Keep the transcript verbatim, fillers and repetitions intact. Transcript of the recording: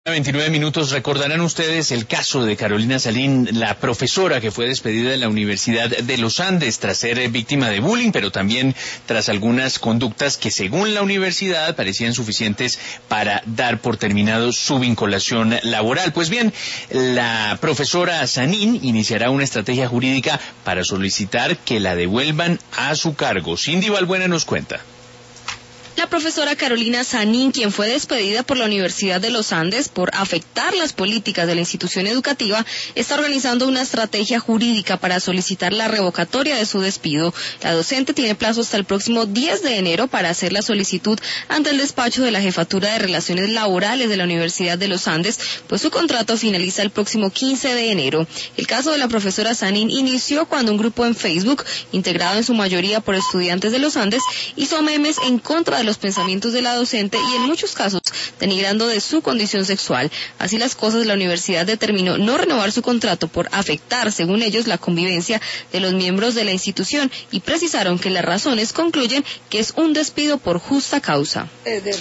veintinueve minutos. Recordarán ustedes el caso de Carolina Salín, la profesora que fue despedida de la Universidad de los Andes tras ser víctima de bullying, pero también tras algunas conductas que según la universidad parecían suficientes para dar por terminado su vinculación laboral. Pues bien, la profesora Sanín iniciará una estrategia jurídica para solicitar que la devuelvan a su cargo. Cindy Balbuena nos cuenta. La profesora Carolina Sanín, quien fue despedida por la Universidad de los Andes por afectar las políticas de la institución educativa, está organizando una estrategia jurídica para solicitar la revocatoria de su despido. La docente tiene plazo hasta el próximo diez de enero para hacer la solicitud ante el despacho de la Jefatura de Relaciones Laborales de la Universidad de los Andes, pues su contrato finaliza el próximo quince de enero. El caso de la profesora Sanín inició cuando un grupo en Facebook, integrado en su mayoría por estudiantes de los Andes, hizo memes en contra de los pensamientos de la docente y en muchos casos denigrando de su condición sexual. Así las cosas, la universidad determinó no renovar su contrato por afectar, según ellos, la convivencia de los miembros de la institución y precisaron que las razones concluyen que es un despido por justa causa.